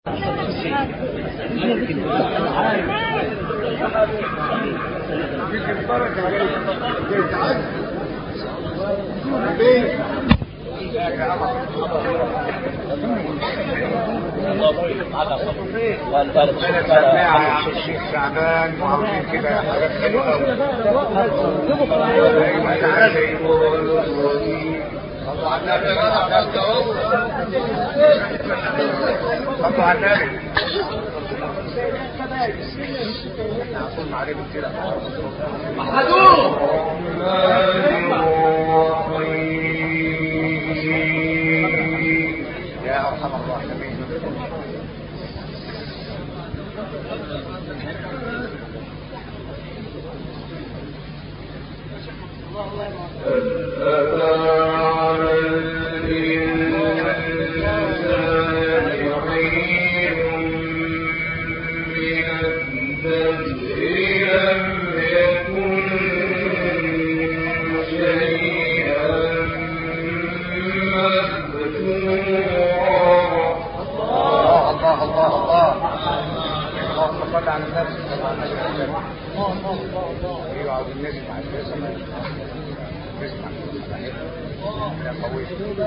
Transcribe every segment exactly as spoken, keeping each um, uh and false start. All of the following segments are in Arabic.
الشيخ شعبان وعاوزين كده حاجات حلوه قوي. صلوا على النبي. نعطول معرفة كده محدود يا أرحم الراحمين. صلى على النبي. ايوه عاوزين نسمع نسمع نسمع يا قوي.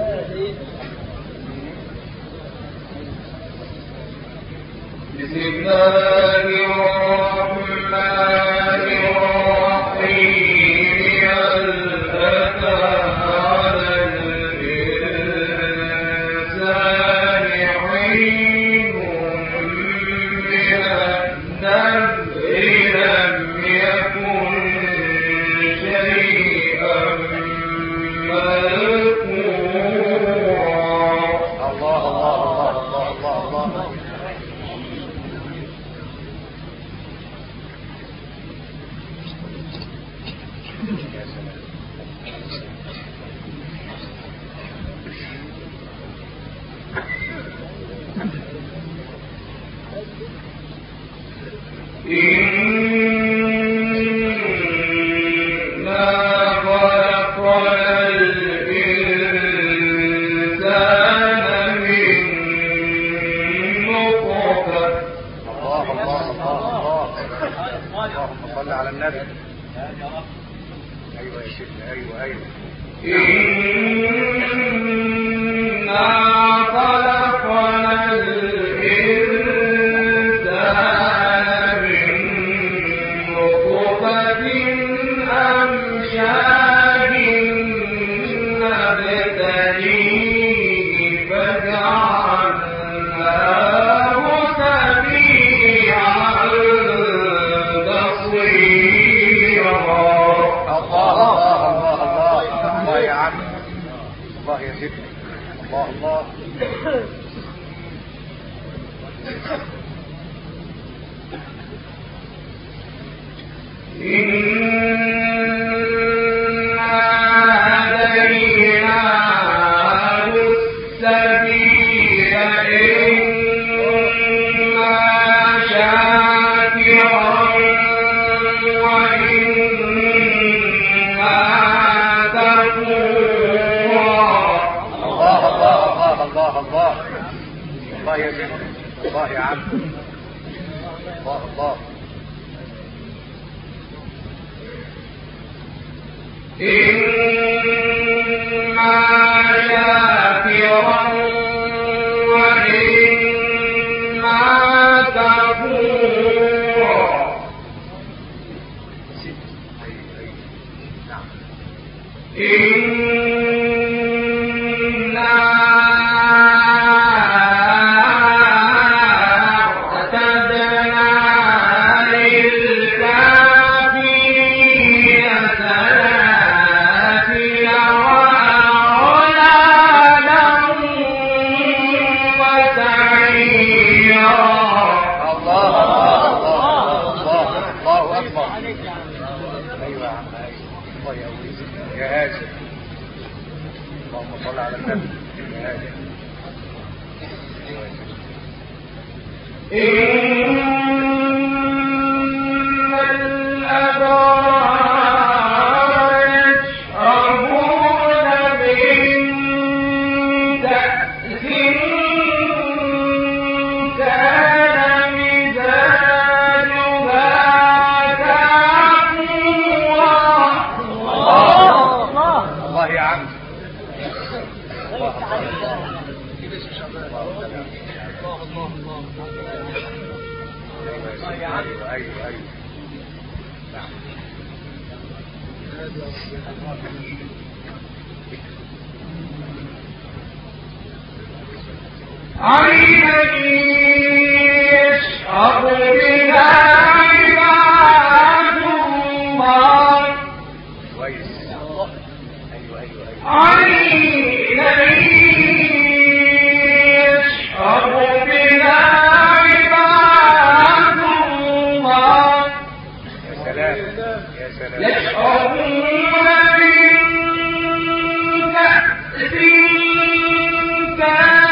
بسم الله الرحمن الرحيم. هل أتى على الإنسان حين من الدهر لم يكن شيئا مذكورا. الله الله الله الله الله الله. على النبي. ايوه يا شيخنا ايوه ايوه. إنا خلقنا الإنسان من نطفة أمشاج نبتليه فجعلناه سميعا الله يا سيدي. الله الله. إنا هديناه السبيل إما شاكرا وإما كفورا. الله الله الله الله الله. الله يا سيدي. الله يا عم. الله الله. إما شاكرا وإما كفورا. إنا أعتدنا للكافرين سلاسل وأغلالا وسعيرا. الله الله الله الله أكبر. أيوة يا عم الله يا أولي يا هاشم. اللهم صل على النبي يا هاشم. إن الأبرار يشربون من كأس كان ايوه ايوه ايوه نعم. عينا يشرب بها عباد الله. كويس. ايوه ايوه ايوه. عينا يشرب بها عباد الله. يا سلام يا سلام. يشربون من كأس كان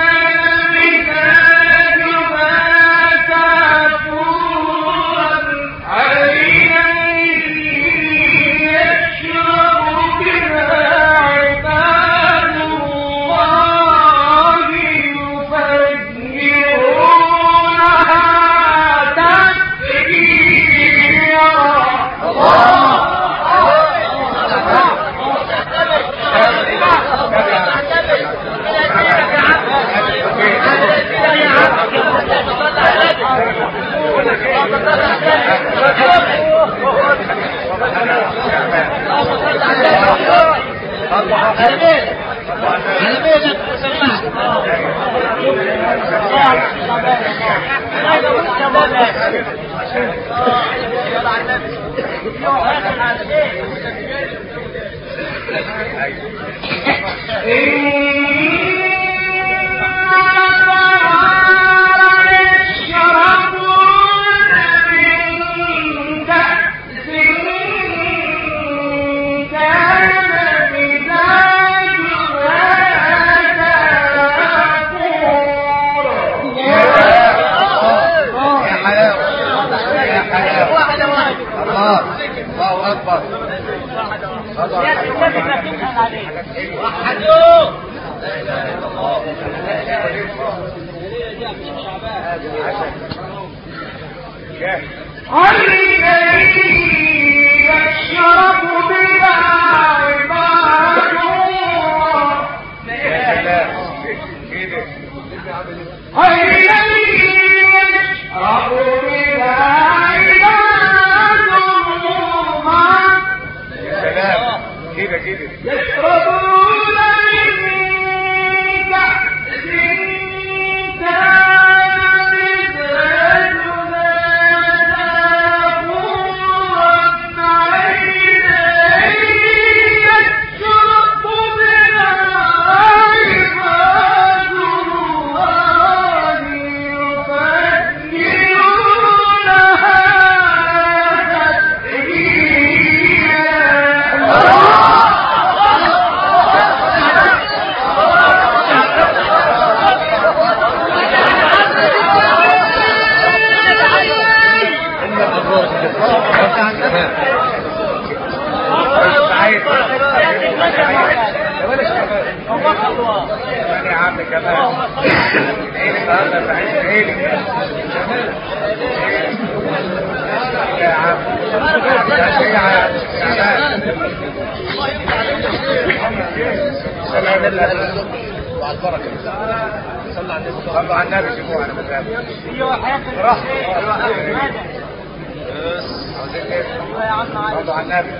صلوا على النبي. سيبوه على مزاجه. صلوا على النبي.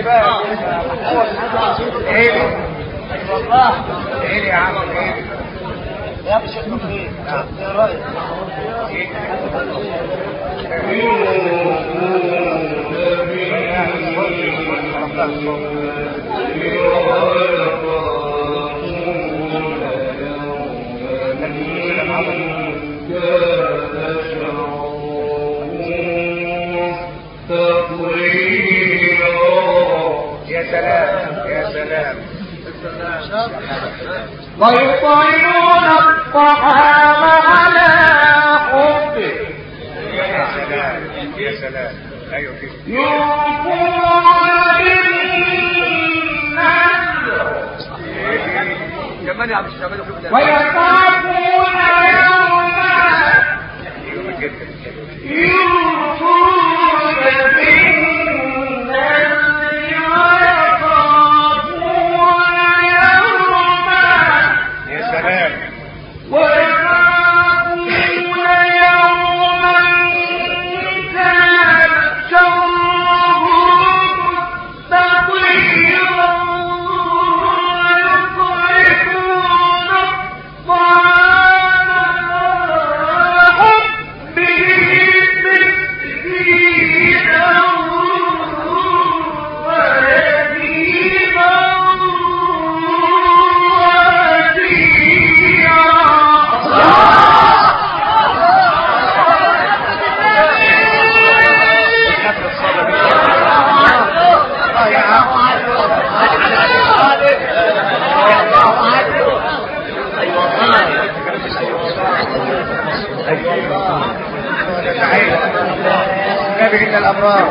لي بقى ايه لي والله ايه لي يا عم ايه لي يا ابو شيخ مفيد ايه رايك يا سلام يا سلام ويطعمون الطعام على حبه يا سلام يا سلام ايوه كده يوفون بالنذر كمان يا عم الشباب ويخافون يوما يوفون بالنذر ويخافون يوما يا سلام ويخافون يوما كان شره مستطيرا ويطعمون الطعام على حبه مسكينا ويتيما نبي إن الأبرار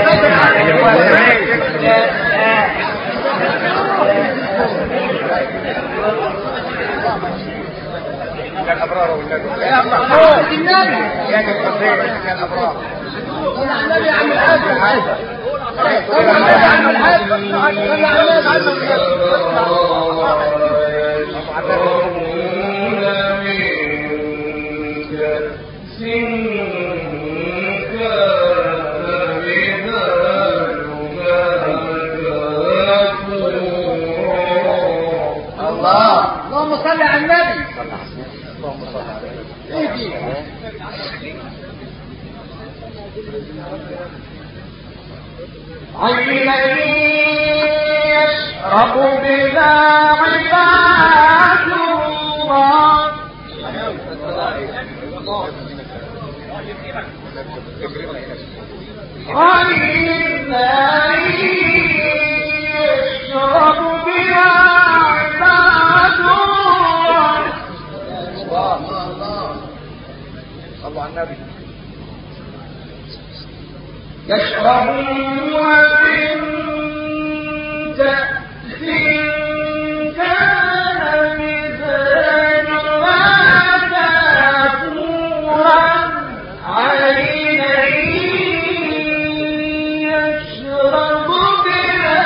إن الأبرار والنبي يا محمود النبي يا الحسين إن الأبرار النبي عم الحاج النبي عم الحاج اللهم صل على النبي. اللهم صل على النبي. عينا يشرب بها عباد الله عينا يشرب بها عباد الله. صلوا على النبي. يشربون من كأس كان مزاجها كافورا عينا يشرب بها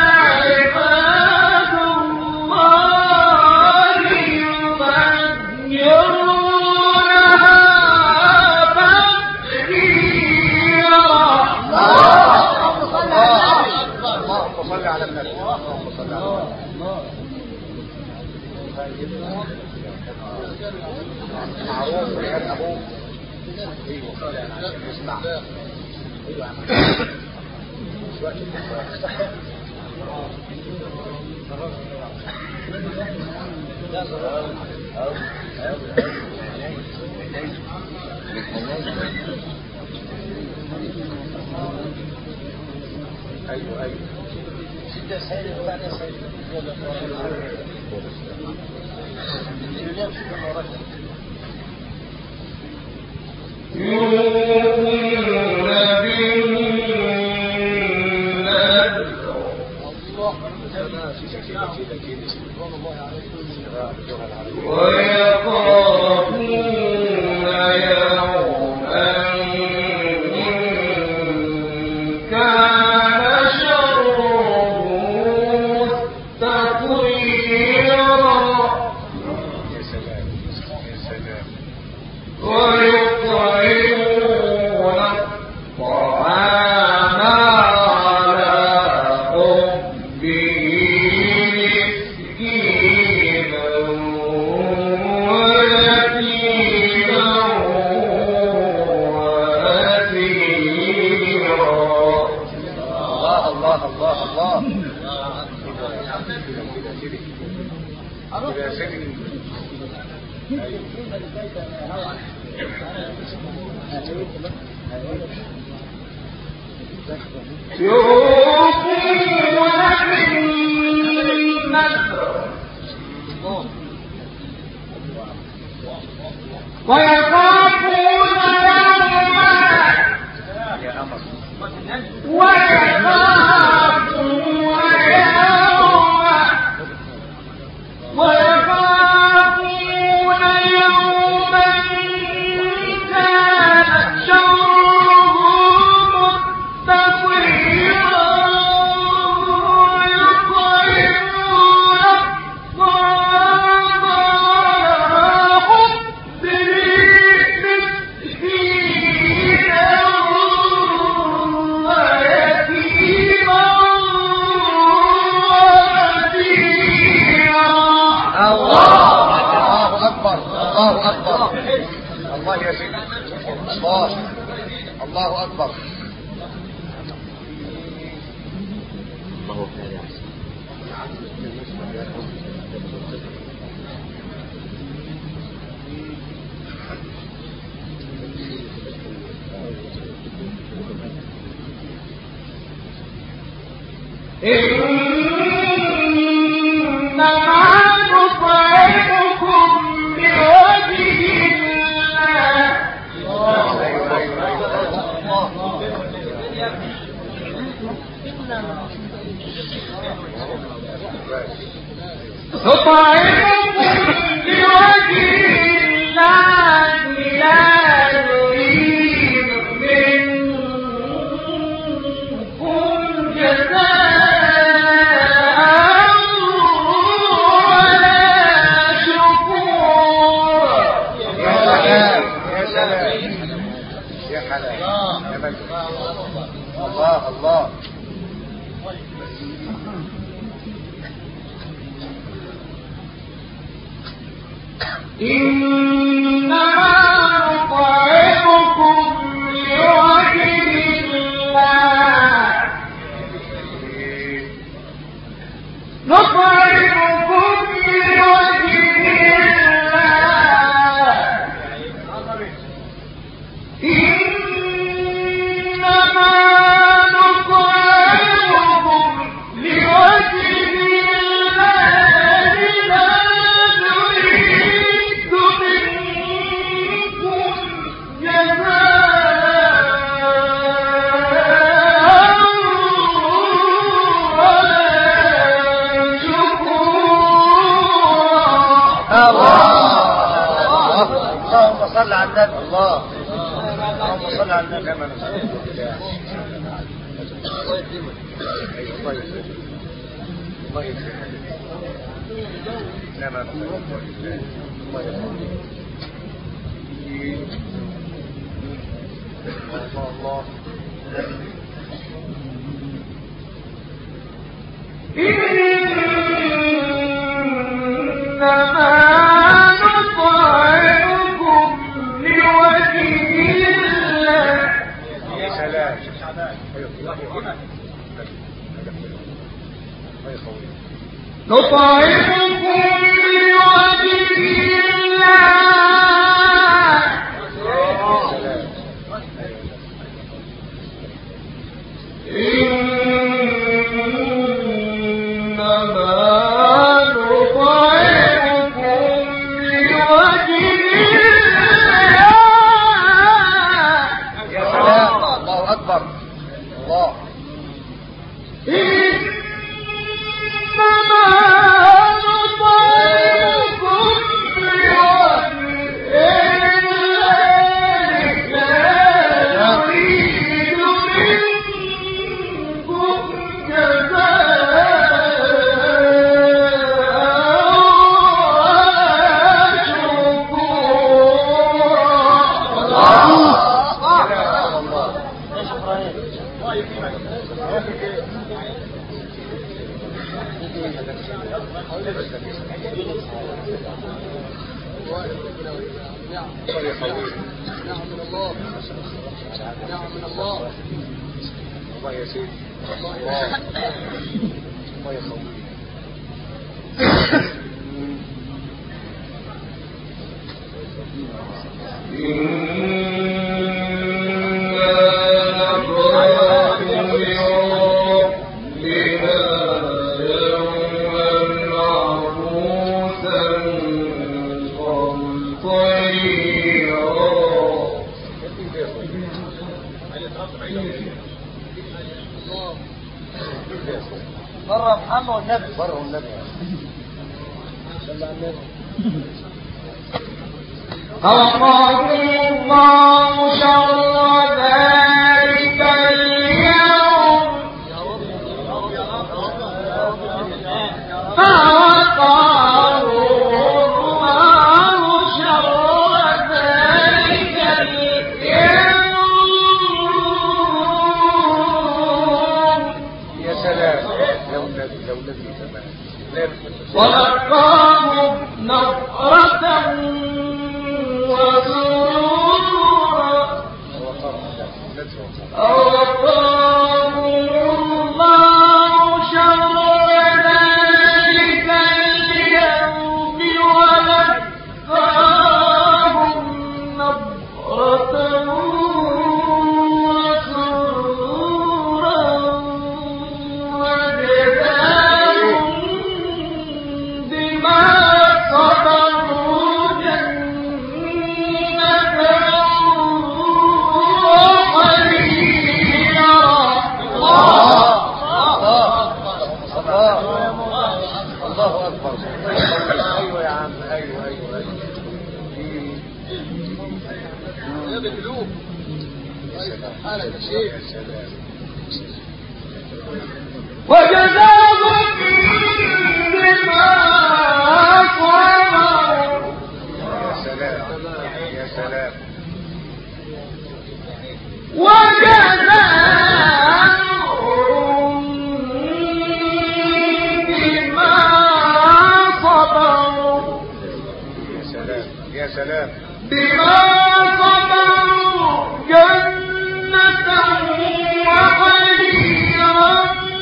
عباد الله يغيرونها تغييرا. اللهم صل على النبي. اللهم صل على النبي. معروف يا ابوه. ايوه اسمع. ايوه ايوه ايوه ستة سيد وبعدين سيد يوفون بالنذر ويخافون يوما كان شره مستطيرا ويطعمون الطعام على حبه الله الله الله كده يا سيدي. ويخافون يا أمر ويخافون يوما ويخافون يوما كان شره مستطيرا ويطعمون الطعام على حبه مسكينا ويتيما وأسيرا. الله أكبر الله أكبر الله يا سيدي الله الله أكبر. إنما نطعمكم لوجه الله نطعمكم لوجه الله لا نريد منكم جزاء ولا شكورا. يا سلام يا سلام يا حلال يا مجد الله الله. إنما نطعمكم لوجه الله نطعمكم لوجه الله إنما نطعمكم لوجه الله لا نريد منكم جزاء ولا شكورا. اللهم صل على النبي الله اللهم صل على النبي كما نسأل الله يكرمك الله يكرمك الله يكرمك كما نسأل الله يكرمك الله الله. إنما نطعمكم لوجه الله يا سلام نطعمكم لوجه نعم من الله نعم من الله الله يا سيدي الله يخوف. بره محمد والنبي بره النبي فوقاهم الله شر ذلك اليوم فوقاهم الله شر ذلك اليوم. يا سلام يا ولدي يا ولدي زمان ولقاهم نظرة وسرورا أوقاهم الله شر ذلك اليوم ولقاهم نظرة وسرورا وجزاهم بما صبروا جنة وحريرا. الله اكبر. ايوه يا عم ايوه ايوه ايوه يا بالقلوب. يا سلام يا سلام. وجزاهم بما صبروا. يا سلام يا سلام. وجزاهم بما صبروا. يا سلام يا سلام. بما صبروا جنة وحريرا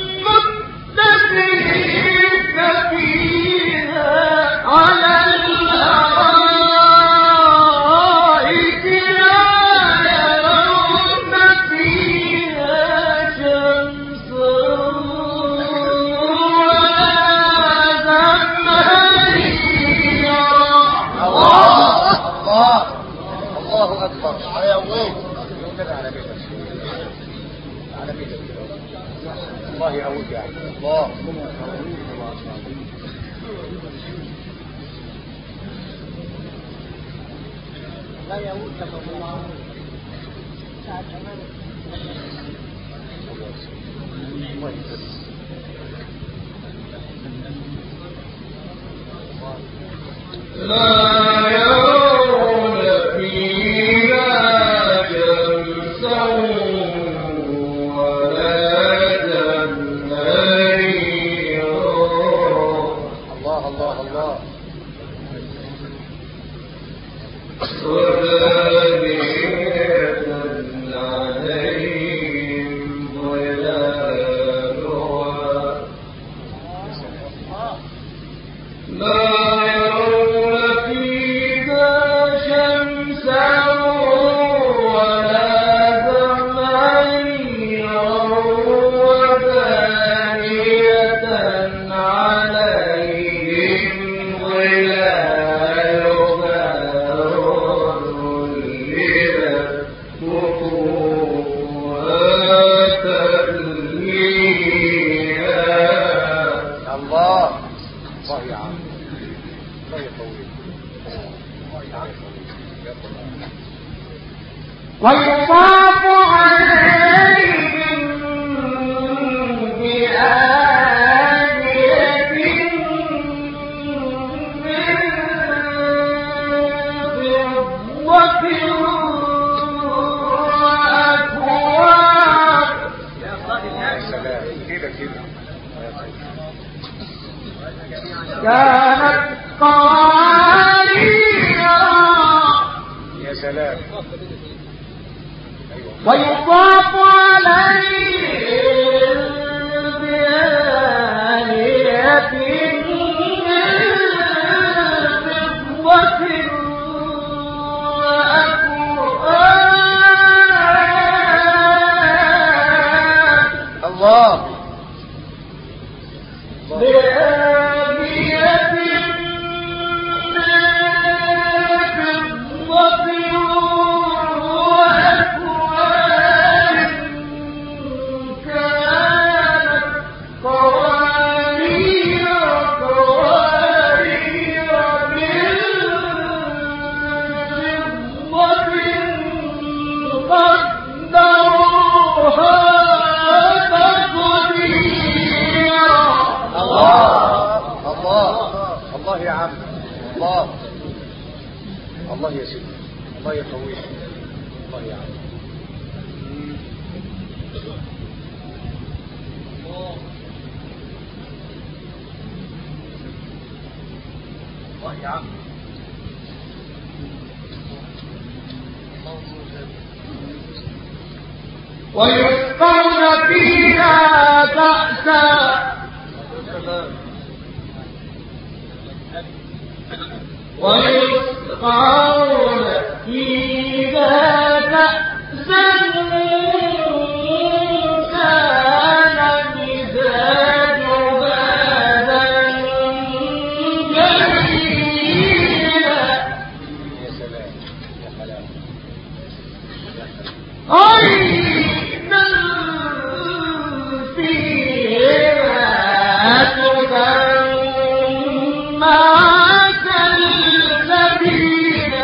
متكئين فيها على الأرائك لا يرون فيها شمسا ولا زمهريرا. الله الله اكبر. يا ويل على بيتك على بيتك الله يقويك يا عم الله. لا يقول كما الله لا يرون فيها شمسا ولا زمهريرا. الله الله الله. ودانية عليهم ظلالها لا يرون فيها شمسا ولا زمهريرا. ودانية عليهم ظلالها وذللت قطوفها تذليلا. الله الله يا عم الله يطول. ويطاف عليهم بآنية من فضة وأكواب. يا سلام كده كده. كانت قواريرا. يا سلام. ويطاف عليهم يا عم. ويسقون فيها كأسا ويسقون فيها كأسا كان مزاجها زنجبيلا. عينا فيها تسمى سلسبيلا.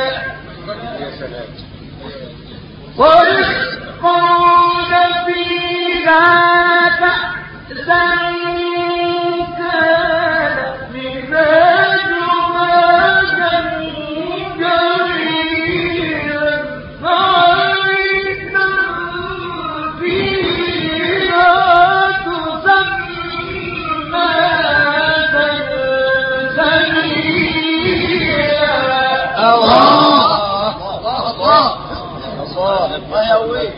ويسقون فيها كأسا كان مزاجها زنجبيلا. عينا فيها تسمى سلسبيلا. الله الله الله يا ويل.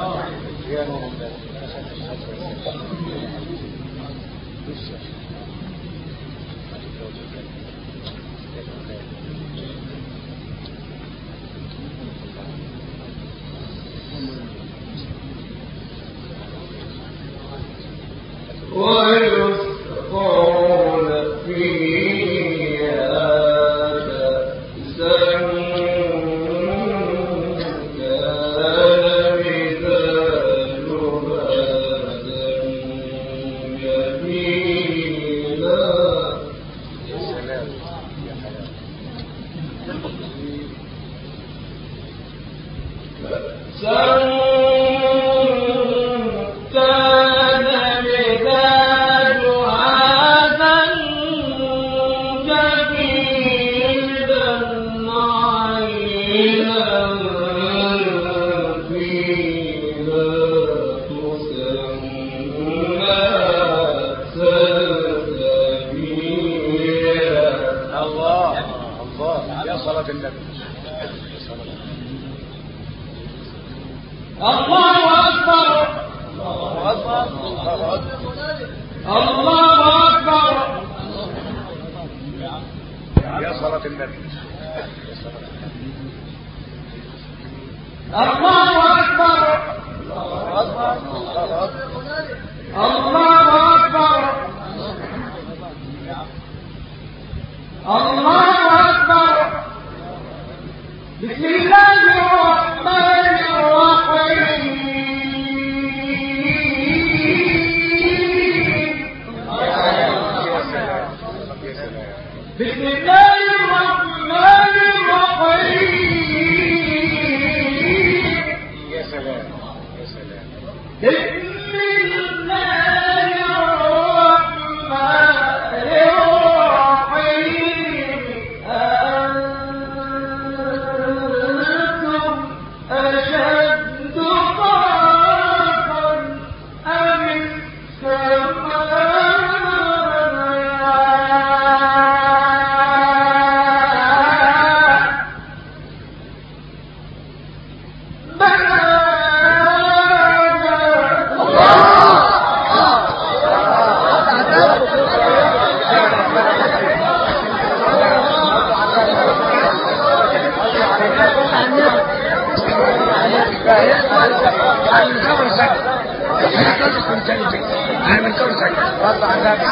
ويسقون فيها كأسا كان مزاجها زنجبيلا. كأسا كان مزاجها زنجبيلا. عينا فيها تسمى سلسبيلا. الله الله يا صلاة النبي. الله أكبر الله أكبر الله أكبر. يا صلاة النبي. الله أكبر الله أكبر الله أكبر. بسم الله الرحمن الرحيم. بسم الله الرحمن الرحيم. يا سلام يا سلام. بسم الله الرحمن الرحيم. أنتم أشد خلقا أم السماء. أنا من كل شيء رد عن ذلك.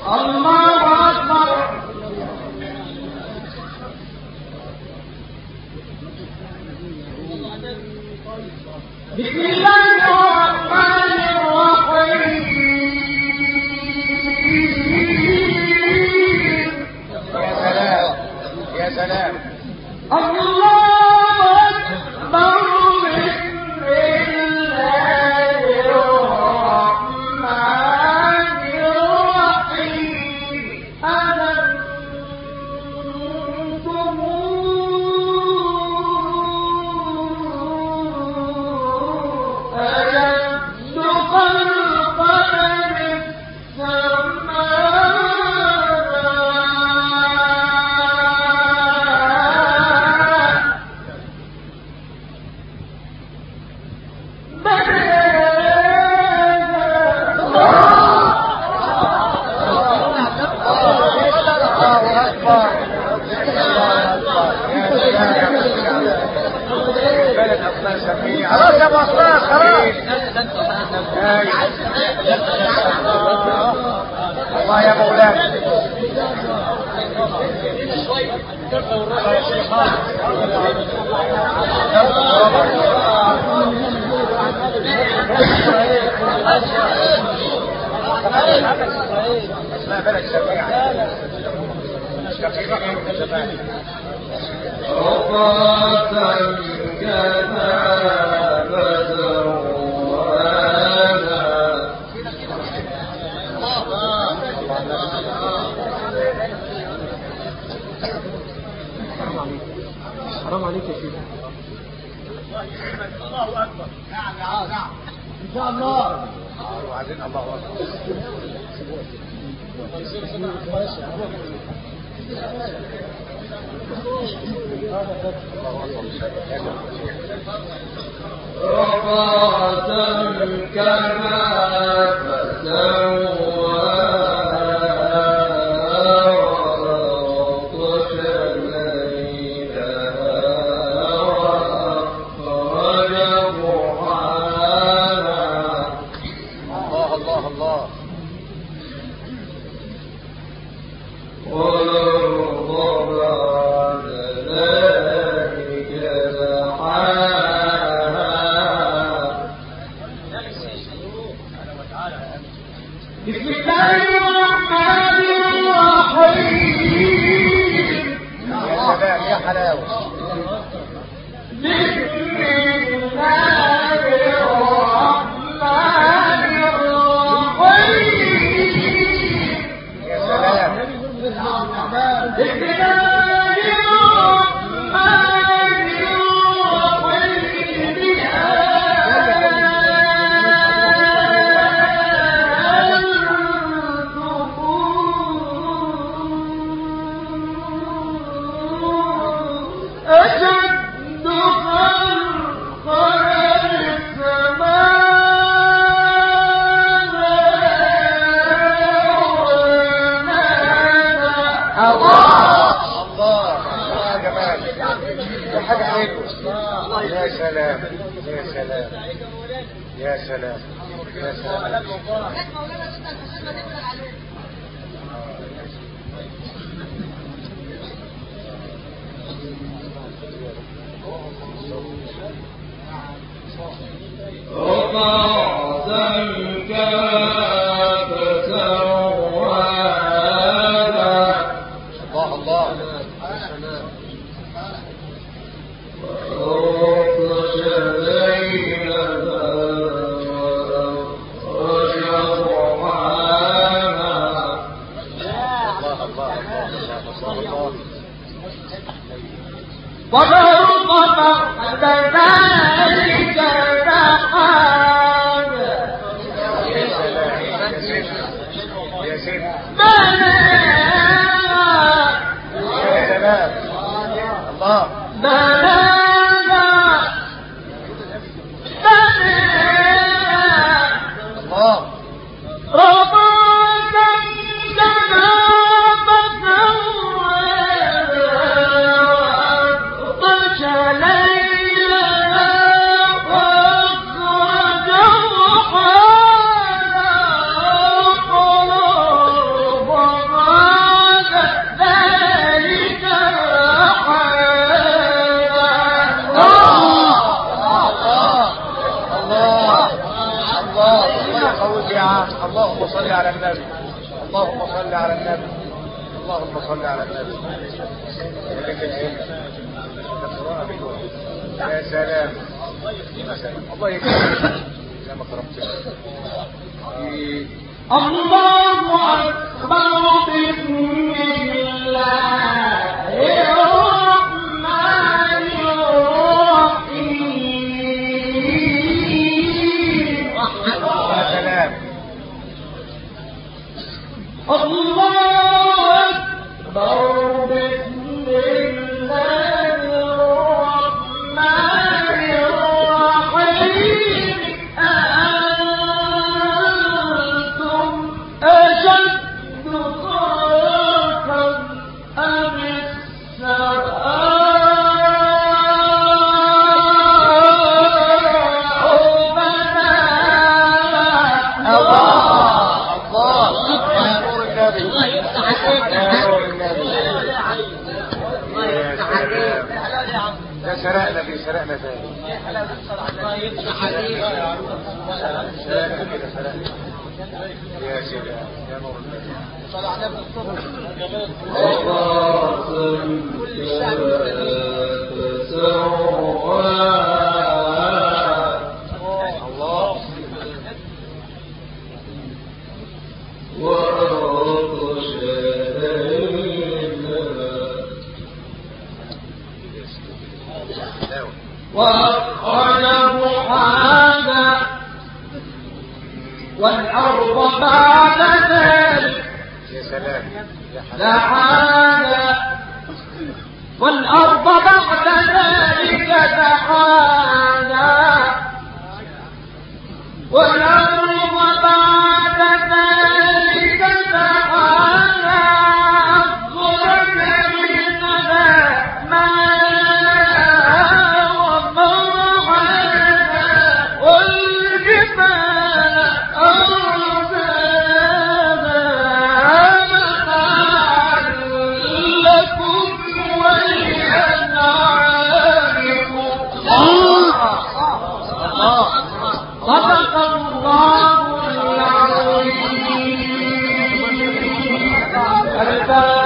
الله أكبر. بسم الله الرحمن الرحيم. يا سلام يا سلام. الله أكبر. بسم الله الرحمن الرحيم. أنتم أشد خلقا من خلاص يا ابو اصلاح خلاص. الله يا مولانا. لا بلد شفيع شفيع شفيع حرام عليك يا شيخ. الله اكبر. نعم نعم نعم ان شاء الله. وعايزين الله اكبر. رفعت كما صل على النبي. يا سلام الله يكرمك يا ما كرمتك. الله أكبر بسم الله الرحمن الرحيم. يا سلام الله أكبر بسم الله الرحمن الرحيم. أأنتم أشد خلقا أم سرقنا في سرقنا ثاني. الله يفتح عليك. سرقنا كده سرقنا. يا سلام يا نور النبي. طلع علينا الصبح. كل الشعب الله. وأخرجه حاجة والأرض بعد ذلك يا سلام دحاجة والأرض بعد ذلك دحاجة والأرض بعد ذلك دحاجة أخرج منها صدق الله العظيم.